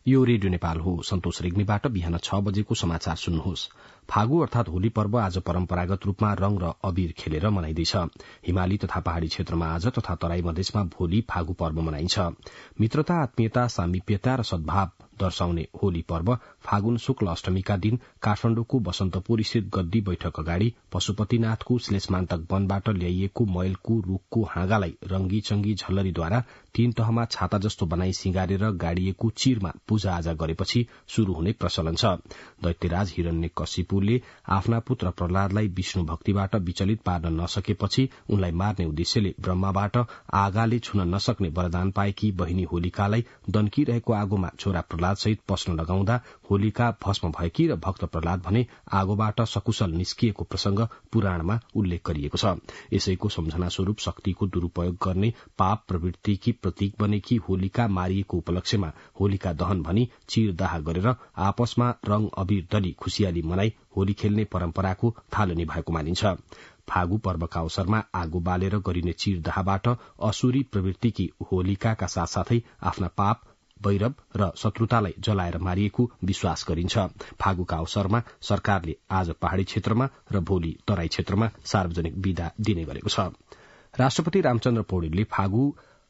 यो रेडियो नेपाल हो। सन्तोष रेग्मीबाट बिहान 6 बजेको समाचार सुन्नुहोस्। फागु अर्थात होली पर्व आज परम्परागत रूपमा रंग र अबीर खेलेर मनाइँदैछ। हिमाली तथा पहाड़ी क्षेत्रमा आज तथा तराई मधेसमा भोलि फागु पर्व मनाइन्छ। मित्रता, आत्मीयता, सामीप्यता र सद्भाव दर्शाउने होली पर्व फागुन शुक्ल अष्टमीका दिन काठमाण्डुको बसन्तपुर स्थित गद्दी बैठक अगाडि पशुपतिनाथको श्लेषमान्तक वनबाट ल्याइएको मैलको रूखको हाँगालाई रंगी चंगी झल्लरीद्वारा 3 तहमा छाता जस्तो बनाई सिंगारेर गाडिएको चिरमा पूजाआजा गरेपछि शुरू हुने प्रचलन छ। दैत्यराज हिरण्यकशिपुले आफ्ना पुत्र प्रहलादलाई विष्णु भक्तिबाट विचलित पार्न नसकेपछि उनलाई मार्ने उद्देश्यले ब्रह्माबाट आगाले छुन नसक्ने वरदान पाएकी बहिनी होलिकालाई दन्किरहेको आगोमा छोरा प्रहलाद सहित पस्न लगाउँदा होलिका भस्म भएकी र भक्त प्रहलाद भने आगोबाट सकुशल निस्किएको प्रसंग पुराणमा उल्लेख गरिएको छ। यसैको सम्झना स्वरूप शक्तिको दुरूपयोग गर्ने पाप प्रवृत्तिकी प्रतीक बनेकी होलिका मारिएको उपलक्ष्यमा होलिका दहन भनी चिरदाह गरेर आपसमा रंग अबीर दली खुशियाली मनाई होली खेल्ने परम्पराको थालनी भएको मानिन्छ। फागु पर्वका अवसरमा आगो बालेर गरिने चिरदाहबाट असुरी प्रवृत्तिकी होलिकाका साथसाथै आफ्ना पाप, वैरव र शत्रुतालाई जलाएर मारिएको विश्वास गरिन्छ। फागुका अवसरमा सरकारले आज पहाड़ी क्षेत्रमा र भोलि तराई क्षेत्रमा सार्वजनिक बिदा दिने गरेको छ। राष्ट्रपति रामचन्द्र पौडेलले फागु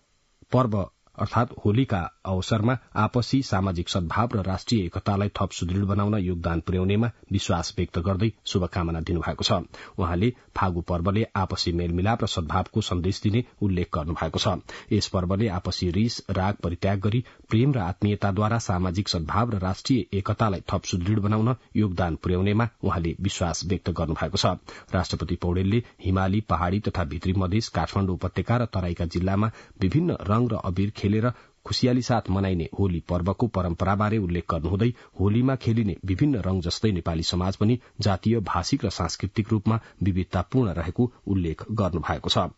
पर्व अर्थात होलीका अवसरमा आपसी सामाजिक सद्भाव र राष्ट्रिय एकतालाई थप सुदृढ़ बनाउन योगदान पुर्याउनेमा विश्वास व्यक्त गर्दै शुभकामना दिनुभएको छ। उहाँले फागु पर्वले आपसी मेलमिलाप र सद्भावको सन्देश दिने उल्लेख गर्नुभएको छ। यस पर्वले आपसी रिस राग परित्याग गरी प्रेम र आत्मीयताद्वारा सामाजिक सद्भाव र राष्ट्रिय एकतालाई थप सुदृढ़ बनाउन योगदान पुर्याउनेमा उहाँले विश्वास व्यक्त गर्नुभएको छ। राष्ट्रपति पौडेलले हिमाली, पहाड़ी तथा भित्री मधेस, काठमाण्डु उपत्यका र तराईका जिल्लामा विभिन्न रंग र अबीर खेलेर खुशियाली साथ मनाइने होली पर्वको परम्पराबारे उल्लेख गर्नुहुँदै होलीमा खेलिने विभिन्न रंग जस्तै नेपाली समाज पनि जातीय, भाषिक र सांस्कृतिक रूपमा विविधतापूर्ण रहेको उल्लेख गर्नुभएको छ।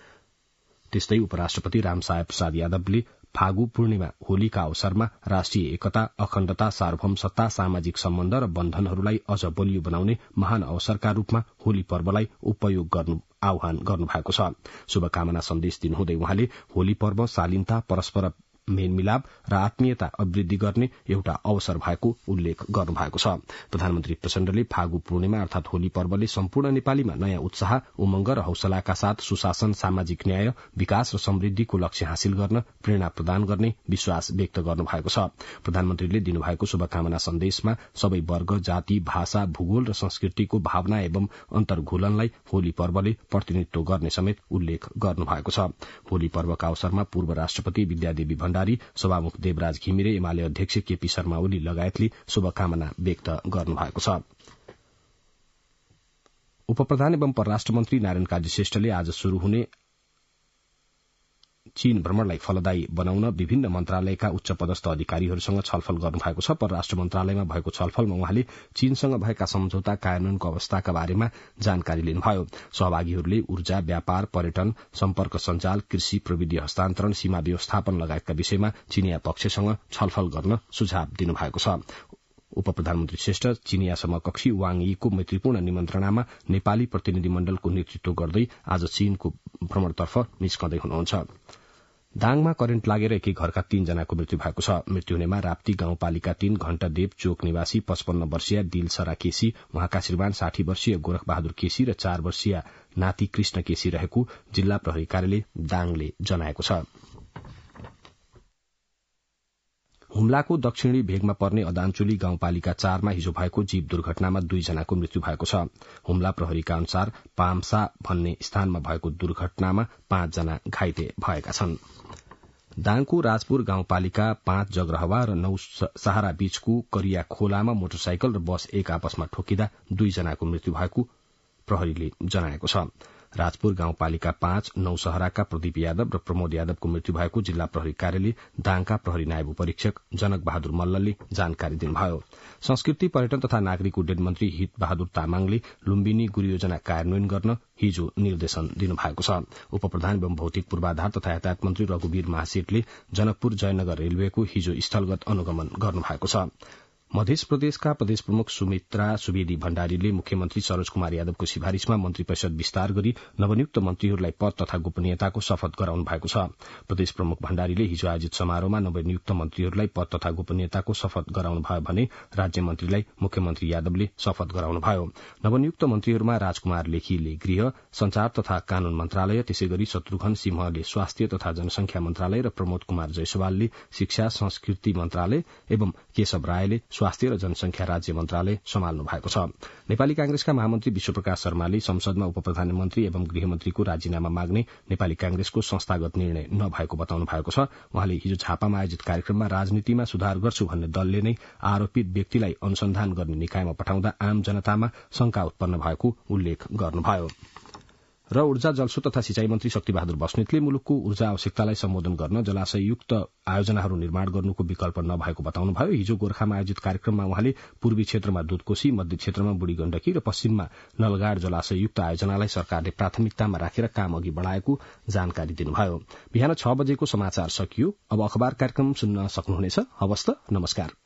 त्यस्तै उपराष्ट्रपति रामसाय प्रसाद यादवले फागु पूर्णिमा होलीका अवसरमा राष्ट्रिय एकता, अखण्डता, सार्वभौमसत्ता, सामाजिक सम्बन्ध र बन्धनहरूलाई अझ बलियो बनाउने महान अवसरका रूपमा होली पर्वलाई उपयोग गर्नु आह्वान गर्नुभएको छ। शुभकामना सन्देश दिनुहुँदै उहाँले होली पर्व शालीनता, परस्पर मेलमिलाप र आत्मीयता अभिवृद्धि गर्ने एउटा अवसर भएको उल्लेख गर्नुभएको छ। प्रधानमन्त्री प्रचण्डले फागु पूर्णिमा अर्थात होली पर्वले सम्पूर्ण नेपालीमा नयाँ उत्साह, उमंग र हौसलाका साथ सुशासन, सामाजिक न्याय, विकास र समृद्धिको लक्ष्य हासिल गर्न प्रेरणा प्रदान गर्ने विश्वास व्यक्त गर्नुभएको छ। प्रधानमन्त्रीले दिनुभएको शुभकामना सन्देशमा सबै वर्ग, जाति, भाषा, भूगोल र संस्कृतिको भावना एवं अन्तर्घुलनलाई होली पर्वले प्रतिनिधित्व गर्ने समेत उल्लेख गर्नुभएको छ। होली पर्वका अवसरमा पूर्व राष्ट्रपति विद्यादेवी भण्डारी, सभामुख देवराज घिमिरे, एमाले अध्यक्ष केपी शर्मा ओली लगायतले शुभकामना व्यक्त गर्नुभएको छ। उपप्रधान एवं परराष्ट्र मन्त्री नारायण काजी श्रेष्ठले आज शुरू हुने चीन भ्रमणलाई फलदायी बनाउन विभिन्न मन्त्रालयका उच्च पदस्थ अधिकारीहरूसँग छलफल गर्नुभएको छ। परराष्ट्र मन्त्रालयमा भएको छलफलमा उहाँले चीनसँग भएका सम्झौता कार्यान्वयनको अवस्थाका बारेमा जानकारी लिनुभयो। सहभागीहरूले ऊर्जा, व्यापार, पर्यटन, सम्पर्क सञ्जाल, कृषि, प्रविधि हस्तान्तरण, सीमा व्यवस्थापन लगायतका विषयमा चीनिया पक्षसँग छलफल गर्न सुझाव दिनुभएको छ। उपप्रधानमन्त्री श्रेष्ठ चीनिया समकक्षी वाङ यीको मैत्रीपूर्ण निमन्त्रणामा नेपाली प्रतिनिधि मण्डलको नेतृत्व गर्दै आज चीनको भ्रमणतर्फ निस्कँदै हुनुहुन्छ। दाङमा करेन्ट लागेर एकै घरका 3 जनाको मृत्यु भएको छ। मृत्यु हुनेमा राप्ती गाउँपालिका 3 घण्टादेव चोक निवासी 55 वर्षीय दिलसरा केसी, उहाँका श्रीमान 60 वर्षीय गोरखबहादुर केसी र 4 वर्षीय नाति कृष्ण केसी रहेको जिल्ला प्रहरी कार्यालय दाङले जनाएको छ। हुम्लाको दक्षिणी भेगमा पर्ने अदानचोली गाउँपालिका 4 मा हिजो भएको जीव दुर्घटनामा 2 जनाको मृत्यु भएको छ। हुम्ला प्रहरीका अनुसार पाम्सा भन्ने स्थानमा भएको दुर्घटनामा 5 जना घाइते भएका छन्। दाङको राजपुर गाउँपालिका 5 जगरहवा र 9 सहारा बीचको करिया खोलामा मोटरसाइकल र बस एक आपसमा ठोकिँदा 2 जनाको मृत्यु भएको प्रहरीले जनाएको छ। राजपुर गाउँपालिका 5 नौसहराका प्रदीप यादव र प्रमोद यादवको मृत्यु भएको जिल्ला प्रहरी कार्यालय दाङका प्रहरी नायब उपरीक्षक जनक बहादुर मल्लले जानकारी दिनुभयो। संस्कृति, पर्यटन तथा नागरिक उड्डयन मन्त्री हित बहादुर तामाङले लुम्बिनी गुरु योजना कार्यान्वयन गर्न हिजो निर्देशन दिनुभएको छ। उपप्रधान एवं भौतिक पूर्वाधार तथा यातायात मन्त्री रघुवीर महासेठले जनकपुर जयनगर रेलवेको हिजो स्थलगत अनुगमन गर्नुभएको छ। मध्य प्रदेशका प्रदेश प्रमुख सुमित्रा सुवेदी भण्डारीले मुख्यमन्त्री सरोज कुमार यादवको सिफारिशमा मन्त्री परिषद विस्तार गरी नवनियुक्त मन्त्रीहरूलाई पद तथा गोपनीयताको शपथ गराउनु भएको छ। प्रदेश प्रमुख भण्डारीले हिजो आयोजित समारोहमा नवनियुक्त मन्त्रीहरूलाई पद तथा गोपनीयताको शपथ गराउनु भयो भने राज्य मन्त्रीलाई मुख्यमन्त्री यादवले शपथ गराउनुभयो। नवनियुक्त मन्त्रीहरूमा राजकुमार लेखीले गृह, संचार तथा कानून मन्त्रालय, त्यसैगरी शत्रुघ्न सिंहले स्वास्थ्य तथा जनसंख्या मन्त्रालय र प्रमोद कुमार जयसवालले शिक्षा संस्कृति मन्त्रालय एवं केशव रायले स्वास्थ्य र जनसंख्या राज्य मन्त्रालय सम्हाल्नु भएको छ। नेपाली कांग्रेसका महामन्त्री विश्वप्रकाश शर्माले संसदमा उपप्रधानमन्त्री एवं गृहमन्त्रीको राजीनामा माग्ने नेपाली कांग्रेसको संस्थागत निर्णय नभएको बताउनु भएको छ। उहाँले हिजो झापामा आयोजित कार्यक्रममा राजनीतिमा सुधार गर्छु भन्ने दलले नै आरोपित व्यक्तिलाई अनुसन्धान गर्ने निकायमा पठाउँदा आम जनतामा शंका उत्पन्न भएको उल्लेख गर्नुभयो। र ऊर्जा जलस्रोत तथा सिंचाई मन्त्री शक्तिबहादुर बस्नेतले मुलुकको ऊर्जा आवश्यकतालाई सम्बोधन गर्न जलाशययुक्त आयोजनाहरू निर्माण गर्नुको विकल्प नभएको बताउनुभयो। हिजो गोर्खामा आयोजित कार्यक्रममा उहाँले पूर्वी क्षेत्रमा दुधकोशी, मध्य क्षेत्रमा बुढी गण्डकी र पश्चिममा नलगाड जलाशययुक्त आयोजनालाई सरकारले प्राथमिकतामा राखेर काम अघि बढ़ाएको जानकारी दिनुभयो। बिहान 6 बजेको समाचार सकियो। अब अखबार कार्यक्रम सुन्न सक्नुहुनेछ। हवस् त, नमस्कार।